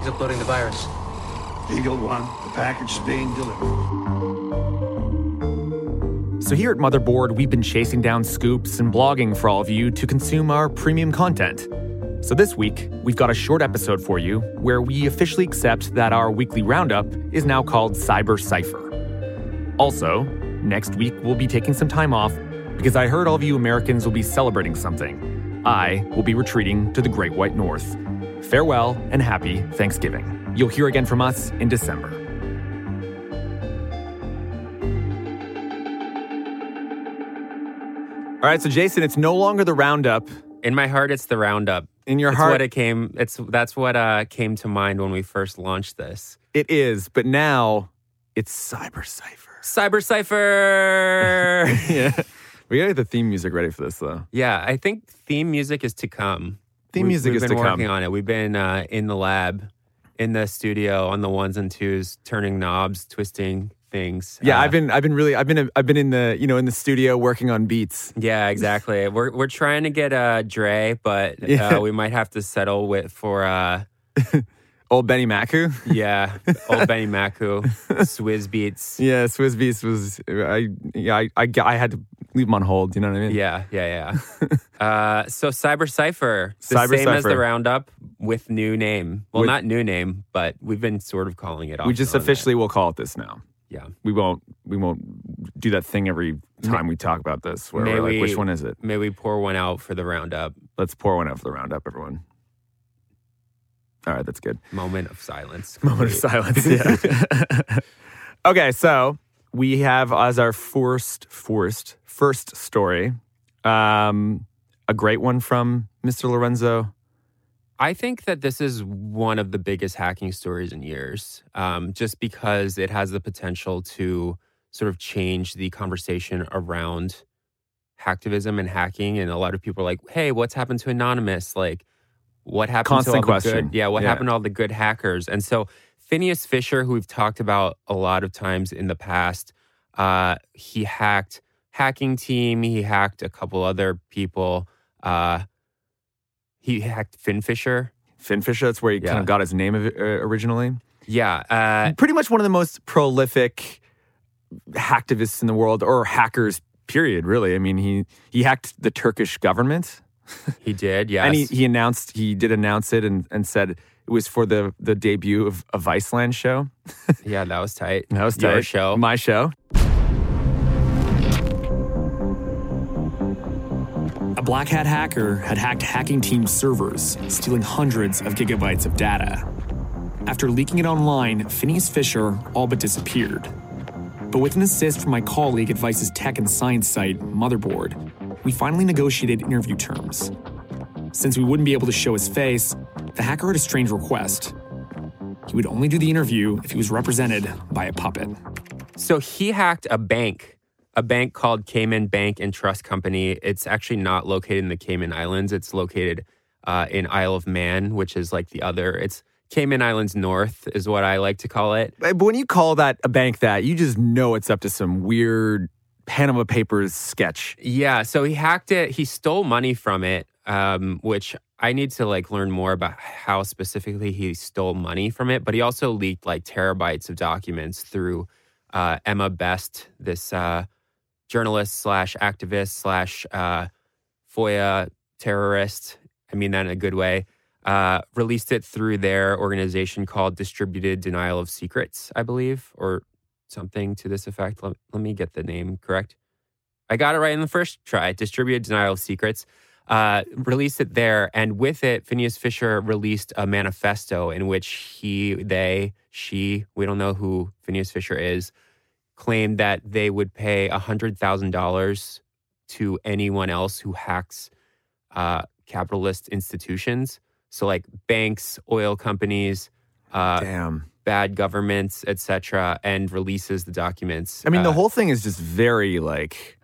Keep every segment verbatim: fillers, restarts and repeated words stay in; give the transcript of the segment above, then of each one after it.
uploading the virus. Eagle One, the package is being delivered. So here at Motherboard, we've been chasing down scoops and blogging for all of you to consume our premium content. So this week, we've got a short episode for you where we officially accept that our weekly roundup is now called Cyber Cypher. Also, next week we'll be taking some time off because I heard all of you Americans will be celebrating something. I will be retreating to the Great White North. Farewell and happy Thanksgiving. You'll hear again from us in December. All right, so Jason, it's no longer the roundup. In my heart, it's the roundup. In your it's heart, what it came. It's that's what uh, came to mind when we first launched this. It is, but now it's Cyber Cypher. Cyber Cypher. Yeah, we gotta get the theme music ready for this, though. Yeah, I think theme music is to come. Theme we, music we've is been to working come. on it. We've been uh, in the lab, in the studio, on the ones and twos, turning knobs, twisting things. Yeah, uh, I've been, I've been really, I've been, I've been in the, you know, in the studio working on beats. Yeah, exactly. we're we're trying to get uh, Dre, but Yeah. uh, we might have to settle with for uh, Old Benny Maku. yeah, old Benny Maku, Swizz Beats. Yeah, Swizz Beats was, I, yeah, I, I, I had to leave them on hold. You know what I mean? Yeah, yeah, yeah. uh, so Cyber Cypher, the Cyber same as Cypher. the roundup with new name. Well, With- not new name, but we've been sort of calling it off. We just on officially will call it this now. that. Yeah. We won't, we won't do that thing every time we talk about this where May we're like, we- which one is it? May we pour one out for the roundup? Let's pour one out for the roundup, everyone. All right, that's good. Moment of silence. Moment of silence, yeah. Okay, so we have as our first, first, first story, um, a great one from Mister Lorenzo. I think that this is one of the biggest hacking stories in years, um, just because it has the potential to sort of change the conversation around hacktivism and hacking. And a lot of people are like, hey, what's happened to Anonymous? Like, what happened Constant to all the question. good? Yeah, what Yeah. happened to all the good hackers? And so Phineas Fisher, who we've talked about a lot of times in the past, uh, he hacked Hacking Team. He hacked a couple other people. Uh, he hacked FinFisher. FinFisher, that's where he Yeah. kind of got his name of it, uh, originally. Yeah. Uh, Pretty much one of the most prolific hacktivists in the world, or hackers, period, really. I mean, he, he hacked the Turkish government. he did, yes. And he, he announced, he did announce it and, and said it was for the, the debut of a Viceland show. Yeah, that was tight. That was Your tight. show. My show. A black hat hacker had hacked Hacking Team's servers, stealing hundreds of gigabytes of data. After leaking it online, Phineas Fisher all but disappeared. But with an assist from my colleague at Vice's tech and science site, Motherboard, we finally negotiated interview terms. Since we wouldn't be able to show his face, the hacker had a strange request. He would only do the interview if he was represented by a puppet. So he hacked a bank, a bank called Cayman Bank and Trust Company. It's actually not located in the Cayman Islands. It's located uh, in Isle of Man, which is like the other. It's Cayman Islands North is what I like to call it. But when you call that a bank that, you just know it's up to some weird Panama Papers sketch. Yeah, so he hacked it. He stole money from it, um, which I need to like learn more about how specifically he stole money from it. But he also leaked like terabytes of documents through uh, Emma Best, this uh, journalist slash activist slash uh, FOIA terrorist. I mean that in a good way. Uh, released it through their organization called Distributed Denial of Secrets, I believe, or something to this effect. Let, let me get the name correct. I got it right in the first try. Distributed Denial of Secrets. Uh, released it there. And with it, Phineas Fisher released a manifesto in which he, they, she, we don't know who Phineas Fisher is, claimed that they would pay one hundred thousand dollars to anyone else who hacks uh, capitalist institutions. So like banks, oil companies, uh, Damn. bad governments, et cetera, and releases the documents. I mean, the Uh, whole thing is just very, like,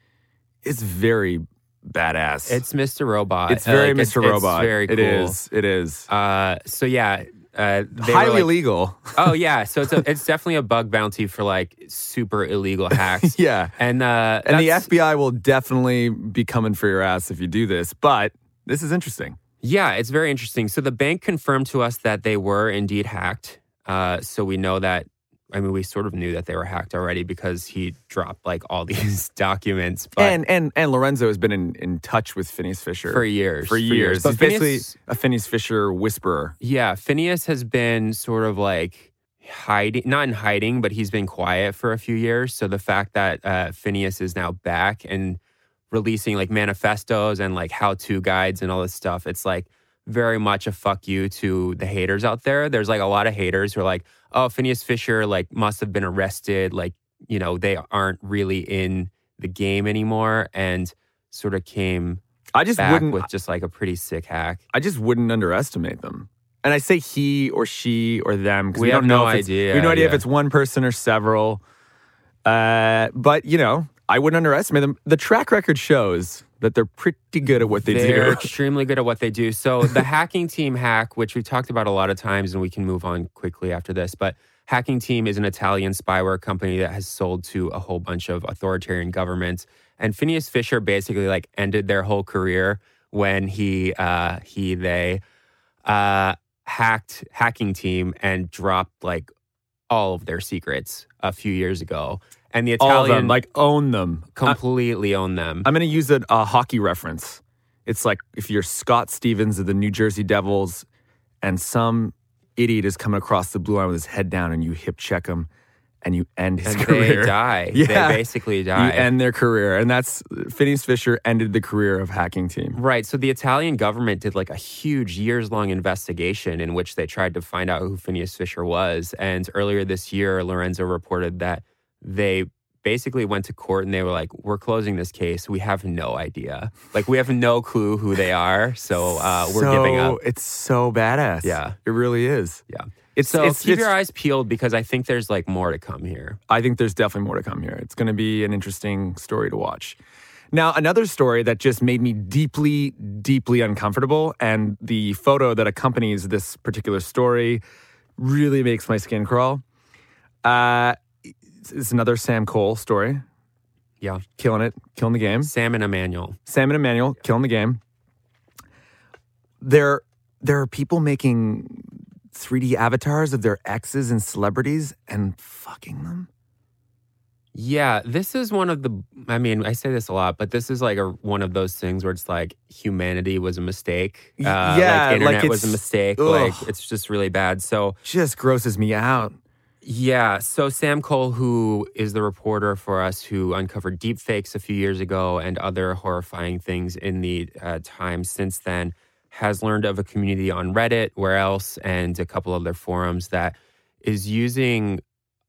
it's very badass. It's Mister Robot. It's very Like, Mister it's- Robot. It's very cool. It is. It is. Uh, so yeah, uh, they Highly were like, illegal. oh yeah, so it's a, it's definitely a bug bounty for like super illegal hacks. Yeah. and uh, And the that's- F B I will definitely be coming for your ass if you do this. But this is interesting. Yeah, it's very interesting. So the bank confirmed to us that they were indeed hacked. Uh, so we know that, I mean, we sort of knew that they were hacked already because he dropped like all these documents. But And and and Lorenzo has been in, in touch with Phineas Fisher. for years. For years. But He's basically Phineas- a Phineas Fisher whisperer. Yeah, Phineas has been sort of like hiding, not in hiding, but he's been quiet for a few years. So the fact that uh, Phineas is now back and releasing like manifestos and like how-to guides and all this stuff, it's like very much a fuck you to the haters out there. There's like a lot of haters who are like, oh, Phineas Fisher like must have been arrested. Like, you know, they aren't really in the game anymore, and sort of came I just back wouldn't with just like a pretty sick hack. I just wouldn't underestimate them. And I say he or she or them because We we, have don't know no if it's, idea, we have no idea if yeah. it's one person or several. Uh, but you know, I wouldn't underestimate them. The track record shows that they're pretty good at what they They're do. extremely good at what they do. So the Hacking Team hack, which we've talked about a lot of times, and we can move on quickly after this, but Hacking Team is an Italian spyware company that has sold to a whole bunch of authoritarian governments. And Phineas Fisher basically like ended their whole career when he, uh, he, they, uh, hacked Hacking Team and dropped like all of their secrets a few years ago. And the All of Italian them, like own them. I, completely own them. I'm going to use a, a hockey reference. It's like if you're Scott Stevens of the New Jersey Devils and some idiot is coming across the blue line with his head down and you hip check him and you end his and career. they die. Yeah. They basically die. You end their career. And that's Phineas Fisher ended the career of Hacking Team. Right. So the Italian government did like a huge years-long investigation in which they tried to find out who Phineas Fisher was. And earlier this year, Lorenzo reported that they basically went to court and they were like, we're closing this case. We have no idea. Like, we have no clue who they are. So uh, we're so, giving up. It's so badass. Yeah. It really is. Yeah. It's, So it's, keep it's, your eyes peeled because I think there's like more to come here. I think there's definitely more to come here. It's going to be an interesting story to watch. Now, another story that just made me deeply, deeply uncomfortable, and the photo that accompanies this particular story really makes my skin crawl. Uh, it's, it's another Sam Cole story. Yeah. Killing it, killing the game. Sam and Emmanuel. Sam and Emmanuel, killing the game. There, there are people making three D avatars of their exes and celebrities and fucking them. Yeah, this is one of the, I mean, I say this a lot, but this is like a, one of those things where it's like humanity was a mistake. Uh, Y- yeah, like internet like was a it's- mistake. ugh. Like it's just really bad. So Just grosses me out. yeah, so Sam Cole, who is the reporter for us who uncovered deepfakes a few years ago and other horrifying things in the uh, time since then, has learned of a community on Reddit, where else, and a couple other forums that is using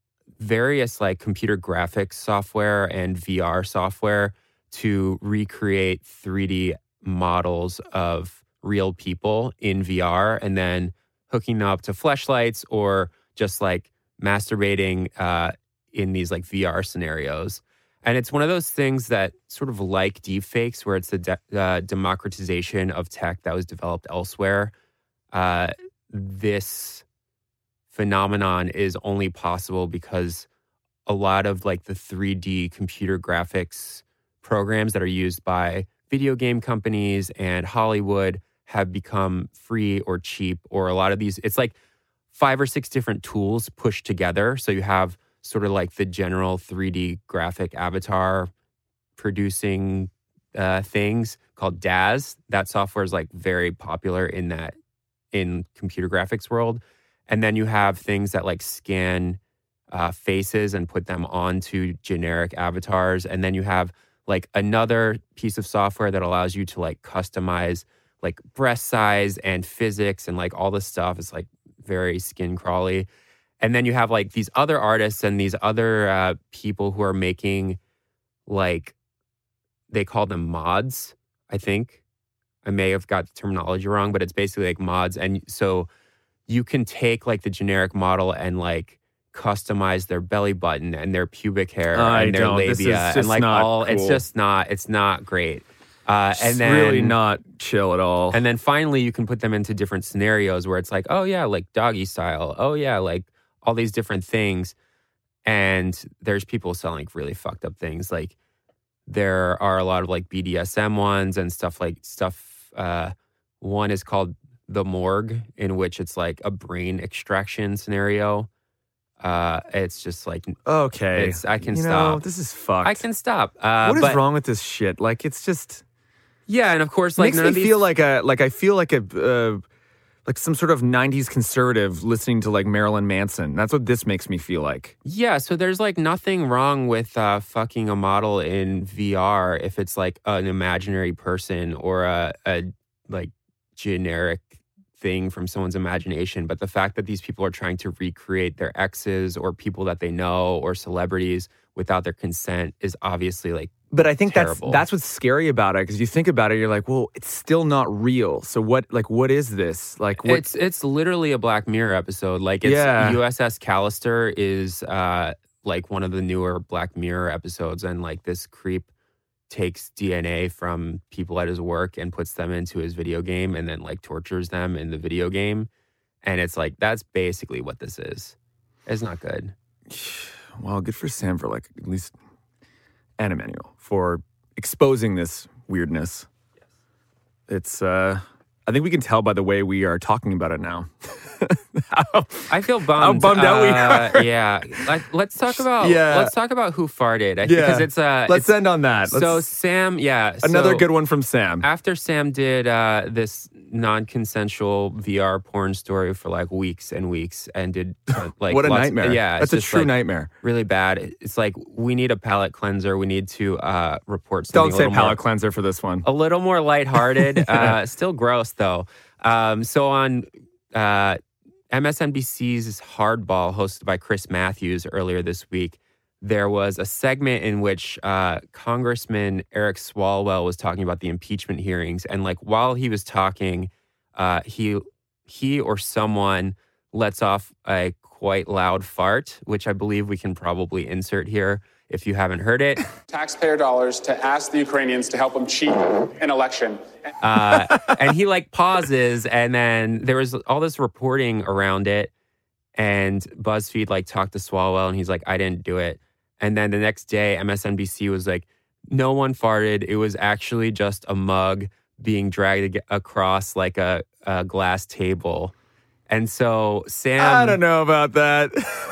various like computer graphics software and V R software to recreate three D models of real people in V R and then hooking them up to fleshlights or just like masturbating uh, in these like V R scenarios. And it's one of those things that sort of like deepfakes, where it's the de- uh, democratization of tech that was developed elsewhere. Uh, this phenomenon is only possible because a lot of like the three D computer graphics programs that are used by video game companies and Hollywood have become free or cheap, or a lot of these, it's like five or six different tools pushed together. So you have sort of like the general three D graphic avatar producing uh, things called D A Z. That software is like very popular in that, in computer graphics world. And then you have things that like scan uh, faces and put them onto generic avatars. And then you have like another piece of software that allows you to like customize like breast size and physics and like all this stuff. It's like very skin crawly. And then you have like these other artists and these other uh, people who are making like, they call them mods, I think. I may have got the terminology wrong, but it's basically like mods. And so you can take like the generic model and like customize their belly button and their pubic hair I and their don't. This is labia just and like not all, it's cool. just not, it's not great. Uh, and It's then really not chill at all. And then finally you can put them into different scenarios where it's like, oh yeah, like doggy style. Oh yeah, like all these different things. And there's people selling like really fucked up things. Like there are a lot of like B D S M ones and stuff like stuff uh, One is called The Morgue, in which it's like a brain extraction scenario. Uh, it's just like Okay. It's, I can you stop. Know, this is fucked. I can stop. Uh, what is but, wrong with this shit? Like, it's just Yeah, and of course, like makes none me of these, feel like a like I feel like a uh, like some sort of nineties conservative listening to like Marilyn Manson. That's what this makes me feel like. Yeah, so there's like nothing wrong with uh, fucking a model in V R if it's like an imaginary person or a, a like generic thing from someone's imagination. But the fact that these people are trying to recreate their exes or people that they know or celebrities without their consent is obviously like But I think terrible. that's that's what's scary about it, because you think about it, you're like, well, it's still not real. So what? Like, what is this? Like, what? It's it's literally a Black Mirror episode. Like, it's Yeah. U S S Callister is uh, like one of the newer Black Mirror episodes, and like this creep takes D N A from people at his work and puts them into his video game, and then like tortures them in the video game, and it's like that's basically what this is. It's not good. Well, good for Sam for like at least, and Emmanuel for exposing this weirdness. Yes. It's uh I think we can tell by the way we are talking about it now. how, I feel bummed. bummed out we Uh, are. yeah, like, let's talk about Yeah. let's talk about who farted. I, yeah. because it's uh, Let's it's, end on that. Let's, so Sam, yeah, another so, good one from Sam. After Sam did uh, this non-consensual V R porn story for like weeks and weeks, and did uh, like what a lots- nightmare. Yeah, That's it's a just, true like, nightmare. Really bad. It's like we need a palate cleanser. We need to uh, report something. Don't a say little palate more, cleanser for this one. a little more lighthearted. uh, still gross though. Um, so on uh, M S N B C's Hardball, hosted by Chris Matthews earlier this week, there was a segment in which uh, Congressman Eric Swalwell was talking about the impeachment hearings. And like while he was talking, uh, he he or someone lets off a quite loud fart, which I believe we can probably insert here if you haven't heard it. Taxpayer dollars to ask the Ukrainians to help them cheat an election. Uh, and he like pauses, and then there was all this reporting around it. And BuzzFeed like talked to Swalwell, and he's like, I didn't do it. And then the next day, M S N B C was like, no one farted. It was actually just a mug being dragged across like a, a glass table. And so Sam, I don't know about that.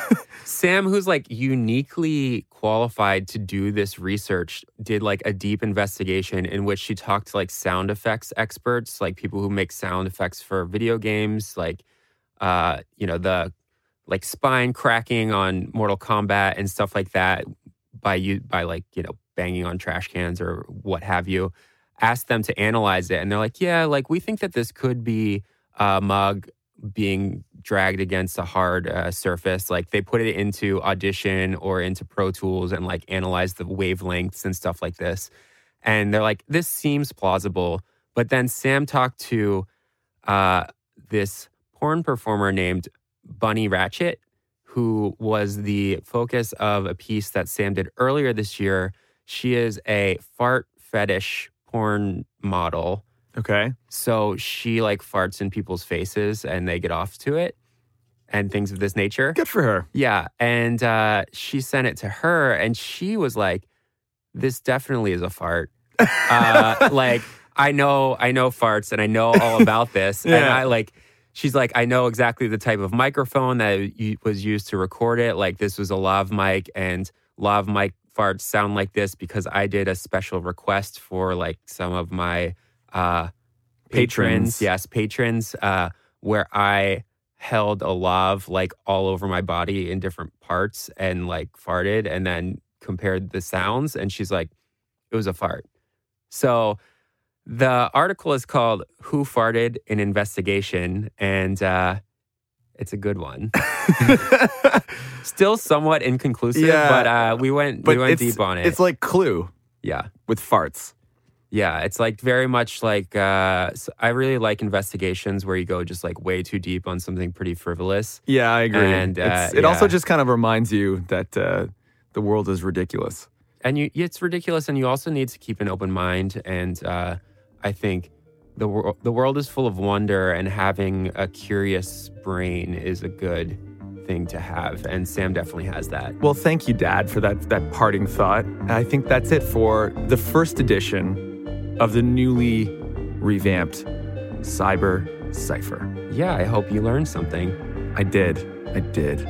Sam, who's like uniquely qualified to do this research, did like a deep investigation in which she talked to like sound effects experts, like people who make sound effects for video games, like, uh, you know, the like spine cracking on Mortal Kombat and stuff like that by you by like, you know, banging on trash cans or what have you. Asked them to analyze it, and they're like, yeah, like we think that this could be a mug being dragged against a hard uh, surface. Like they put it into Audition or into Pro Tools and like analyze the wavelengths and stuff like this. And they're like, this seems plausible. But then Sam talked to uh, this porn performer named Bunny Ratchet, who was the focus of a piece that Sam did earlier this year. She is a fart fetish porn model. Okay. So she like farts in people's faces and they get off to it and things of this nature. Good for her. Yeah. And uh, she sent it to her and she was like, this definitely is a fart. uh, like, I know, I know farts and I know all about this. Yeah. And I like, she's like, I know exactly the type of microphone that was used to record it. Like this was a lav mic, and lav mic farts sound like this because I did a special request for like some of my uh, patrons. Patrons. Yes, patrons, uh, where I held a lav like all over my body in different parts and like farted and then compared the sounds. And she's like, it was a fart. So the article is called Who Farted? An Investigation, and uh, it's a good one. Still somewhat inconclusive, Yeah. but uh, we went But we went it's, deep on it. It's like Clue yeah. with farts. Yeah, it's like very much like, uh, s- I really like investigations where you go just like way too deep on something pretty frivolous. Yeah, I agree. And, uh, It's- it also yeah. just kind of reminds you that uh, the world is ridiculous. And you, it's ridiculous, and you also need to keep an open mind. And uh, I think the, wor- the world is full of wonder, and having a curious brain is a good thing to have. And Sam definitely has that. Well, thank you, Dad, for that that parting thought. I think that's it for the first edition of the newly revamped Cyber Cipher. Yeah, I hope you learned something. I did. I did.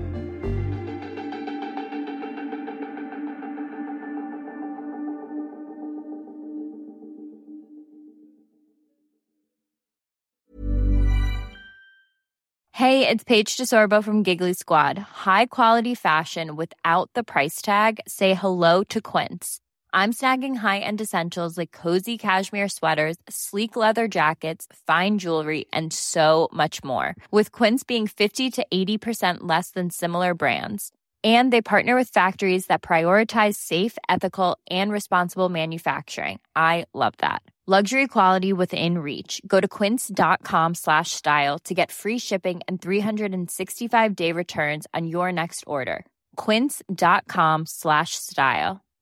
Hey, it's Paige DeSorbo from Giggly Squad. High quality fashion without the price tag. Say hello to Quince. I'm snagging high-end essentials like cozy cashmere sweaters, sleek leather jackets, fine jewelry, and so much more. With Quince being fifty to eighty percent less than similar brands. And they partner with factories that prioritize safe, ethical, and responsible manufacturing. I love that. Luxury quality within reach. Go to quince.com slash style to get free shipping and three sixty-five day returns on your next order. Quince.com slash style.